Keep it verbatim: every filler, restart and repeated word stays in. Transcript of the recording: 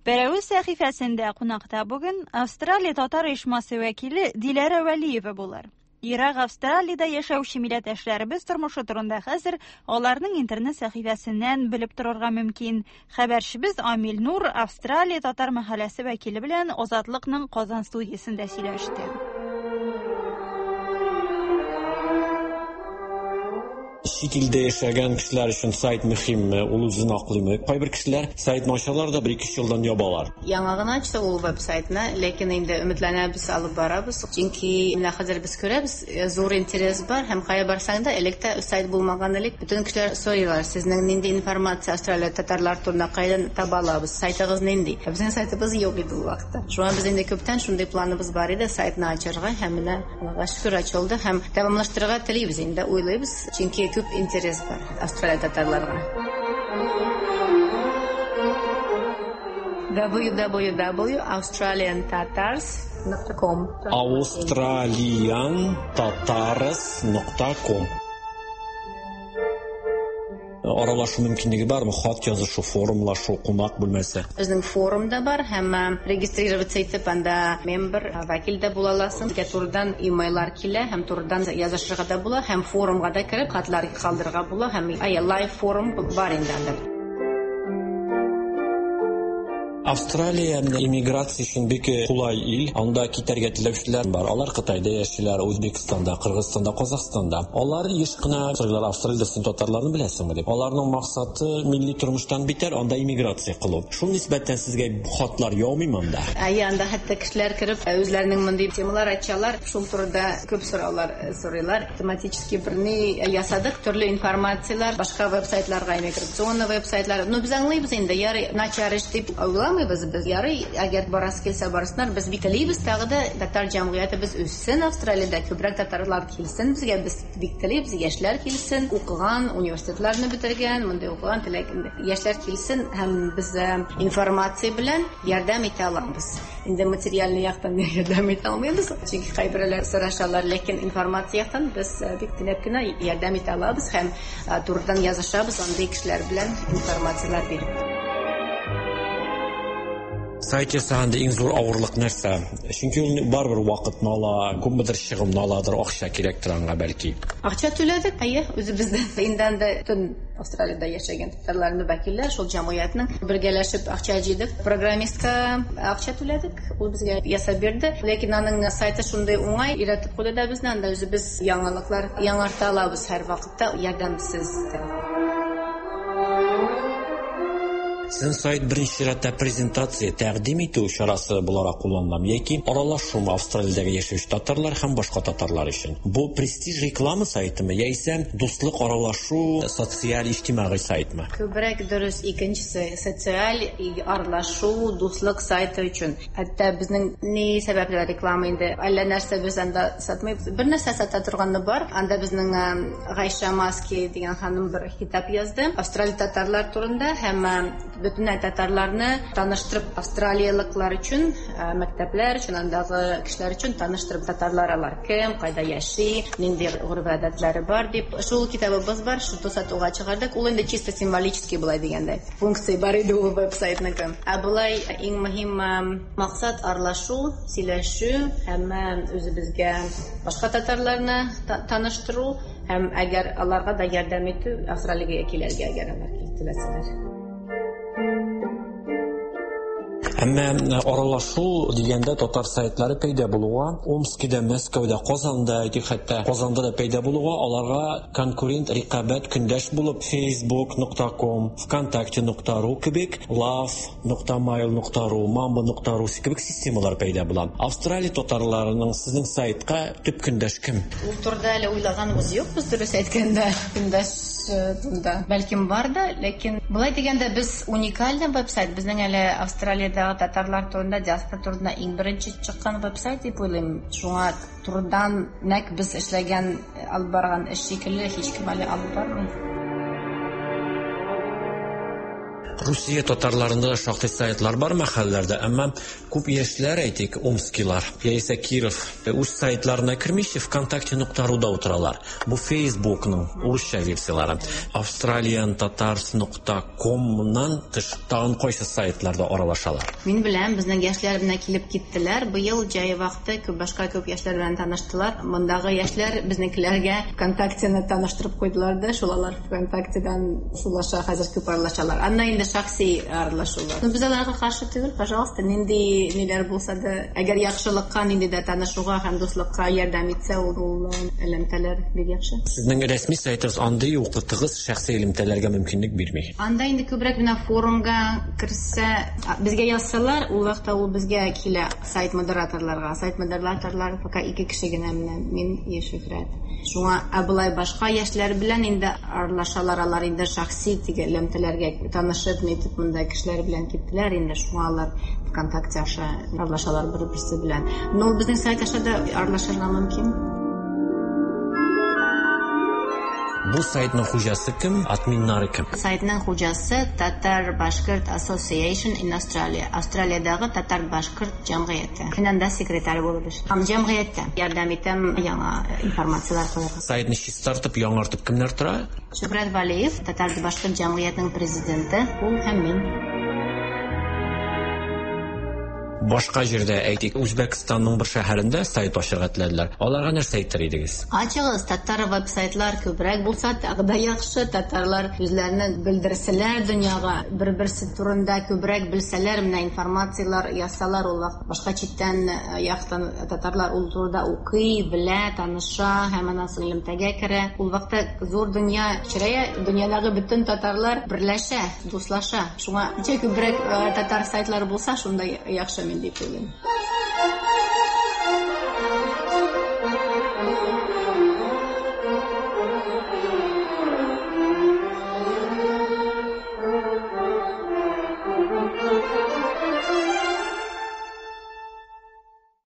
Берәү сәхифәсендә кунакта бүген Австралия татар оешмасы вәкиле Диләрә Вәлиева булыр. Ирак Австралиядә яшәүче милләттәшләребез тормышы турында хәзер аларның интернет сәхифәсеннән белеп торырга мөмкин. Хәбәрчебез Амил Нур Австралия татар мәхәлләсе вәкиле белән Азатлыкның Казан студиясендә сөйләште. Şekilde yaşayan kişiler için sayt mühim, ул үзен аклыймы. Кайбер кешеләр сайтны ачалар да bir-iki елдан ябалар. Яңа гына ачты ул веб-сайтны, ләкин инде өметләнәбез, алып барабыз. Чөнки менә хәзер без күрәбез, зур интерес бар һәм кая барсаң да электә сайт булмаган элек. Бүтән кешеләр сорыйлар, сезнең нинди информация Австралия татарлар турында кайдан таба алабыз? Сайтыгыз нинди? Безнең сайтыбыз юк иде ул вакытта. Шуңа без инде күптән шундый планыбыз бар иде, сайтны ачарга һәм менә Аллага шөкер ачылды һәм дәвамлаштырырга телибез инде, уйлыйбыз. Чөнки күп интерес бар Австралия татарларга. дабл ю дабл ю дабл ю точка australian tatars точка com australian tatars точка com Аралашу мөмкинлеге бармы? Хат язышу, форумлашу, кунак бүлмәсе. Безнең форумда бар һәм регистрироваться итеп анда мембер, вәкил дә була аласың. Безгә турыдан имейллар килә һәм турыдан язышырга да була һәм форумга да кирип хатлар калдырырга була һәм ай лайв форум бар инде анда. Австралия иммиграция өчен бик кулай ил. Анда китәргә теләүчеләр бар. Алар Кытайда яшиләр, Үзбекстанда, Кыргызстанда, Казакстанда. Алар еш кына Австрияльдә татарларны беләсеңме дип. Аларның максаты милли тормыштан битәр, анда иммиграция кылу. Шул нисбәттән сезгә хатлар яумыймы анда? Ай анда хәтта кешеләр кирип үзләренең мондый темалар ачалар, шул турыда күп сораулар сорыйлар. Автоматически берни ясадык, төрле информациялар, башка веб-сайтларга иммиграционный веб-сайтлар. Ну без аңлыйбыз инде, ярый начарыш дип Biz biz yarı eğer barası kelse barısınlar biz bitliybiz tağda Tatar cəmiyyətimiz üssün Avstraliyada köbrək tatarlar kilsin bizə biz bitliybiz yaşlar kilsin okuğan universitetlərini bitirgan munda okuğan tiləkində yaşlar kilsin həm biz informasiya bilan yardım etə alırıq. İndi materialni yaxdan yardım etə almayız çünki xəbərlər soruşarlar lakin informasiyadan biz bitliyətkənə yardım etə alırıq həm turdan yazışabız anda kişilər bilan informasiyalar verib. Сайт ясаганда иң зур авырлык нәрсә? Чөнки ул барбер вакытны ала, күпмедер чыгымны аладыр, акча кирәк торганга бәлки. Акча түләдек, әйе, үзебездән инде дә төн Австралиядә яшәгән татарларны вәкилләр шул җәмгыятьнең бергәләшеп акча җыйдык. Программистка акча түләдек, ул безгә ясап бирде. Ләкин аның сайты шундый уңай иратып куйды да безнән дә үзебез яңалыклар яңарта алабыз һәр вакытта ярдәмсез. Sizin sayt birinchi чиратта презентация тәкъдим итү чарасы буларак кулланылам яки аралашу Австралиядәге яшәүче татарлар һәм башка татарлар өчен. Бу престиж реклама сайтымы яисә дуслык аралашу социаль иҗтимагый сайтмы? Күбрәк дөрес икенчесе социаль аралашу дуслык сайты өчен. Хәтта безнең ни сәбәпле реклама инде әллә нәрсә без анда сатмыйбыз. Бер нәрсә сата торганы бар. Анда безнең Гайша Маски дигән ханым бер китап язды. Австралия татарлар турында һәм bütün татарларны таныштырып австралиялыклар өчен, мәктәпләр өчен, андагы кешеләр өчен таныштырып татарлар алар кем, кайда яши, нинди гөрбәдәтләре бар дип. Шул китабыбыз бар, шуны сатуга чыгардык. Ул инде чисто символический булай дигәндә. Функция бар иде ул веб-сайтның. Ә булай иң мөһим максат аралашу, сөйләшү һәм үзебезгә башка татарларны таныштыру һәм әгәр аларга да ярдәм итү Австралиягә килергә әгәр алар килсәләр. Әмма аралашу дигәндә татар сайтлары пәйда булуга, Омскида, Мәскәүдә, Казанда, хәтта Казанда да пәйда булуга, аларга конкурент рикабәт көндәш булып facebook точка com, vkontakte точка ру кебек, love точка mail точка ру, mamba точка ру кебек системалар пәйда була. Австралия татарларының сезнең сайтка төп көндәш кем? Ул турда әле уйлаганыбыз юк, без дөрес әйткәндә. Көндәш турда бәлким бар да, ләкин булай дигәндә без уникаль веб-сайт, безнең әле Австралиядә татарлар турында, диаспора турында иң беренче чыккан веб-сайт дип уйлыйм. Шуңа турыдан нәк без эшләгән, алып барган эш шикелле һичкем әле алып бармый. Русия татарларында да шактый сайтлар бар мәхәлләрдә, әмма күп яшьләр, әйтик, омскилар, яисә Киров, үз сайтларына кирмичә ВКонтакте нокта ру да утыралар. Бу Facebookның урысча версиялары. Австралиан татарс нокта комнан тыш тагын кайсы сайтларда аралашалар. Мин беләм, безнең яшьләр белән килеп киттеләр. Быел җәй вакыты күп башка күп яшьләр белән таныштылар. Мондагы яшьләр безнекеләргә ВКонтактены таныштырып куйдылар да, шулалар ВКонтактедан сулаша хәзер күп аралашалар. Анна инде шәхси аралашулар. Без аларга каршы түгел, пожалуйста, нинди ниләр булса да, әгәр яхшылыкка, нинди дә танышуга һәм дуслыкка ярдәм итсә, ул элемтәләр бик яхшы. Сезнең рәсми сайтыгыз андый укытыгыз шәхси элемтәләргә мөмкинлек бирми. Анда инде күбрәк менә форумга керсә, безгә язсалар, ул вакытта ул безгә килә сайт модераторларга. Сайт модераторлар пока ике кеше генә менә, мин Шөһрәт. Шуңа абылай башка яшьләр белән инде аралашалар, алар инде шәхси элемтәләргә танышып, нитеп монда кешеләр белән киттеләр, инде шуңа алар ВКонтакте аша аралашалар бер-берсе белән. Но безнең сайт аша да аралашырга мөмкин. Бу сайтның хуҗасы кем? Админнары кем? Сайтның хуҗасы Татар Башкорт Association in Australia. Австралиядагы татар-башкорт җәмгыяте. Мин анда секретарь булып эшлим. Һәм җәмгыятьтә ярдәм итәм яңа информациялар куярга. Сайтны чистартып, яңартып кемнәр тора? Шөһрәт Валиев, татар-башкорт җәмгыятенең президенты, ул һәм мин. Башка җирдә, әйтик, Үзбәкстанның бер шәһәрендә сайт ачырга теләделәр. Аларга нәрсә әйтер идегез? Ачыгыз, татар веб-сайтлар күбрәк булса, тагы яхшы. Татарлар үзләрен белдерсәләр дөньяга, бер-берсе турында күбрәк белсәләр, менә информациялар ясалар, ул вакыт башка читтән яктан татарлар ул турыда укый, белә, таныша, һәм анысы элемтәгә керә. Ул вакытта зур дөнья чирәя, дөньядагы бөтен татарлар берләшә, дуслаша. Шуңа күбрәк татар сайтлары булса, шунда яхшы.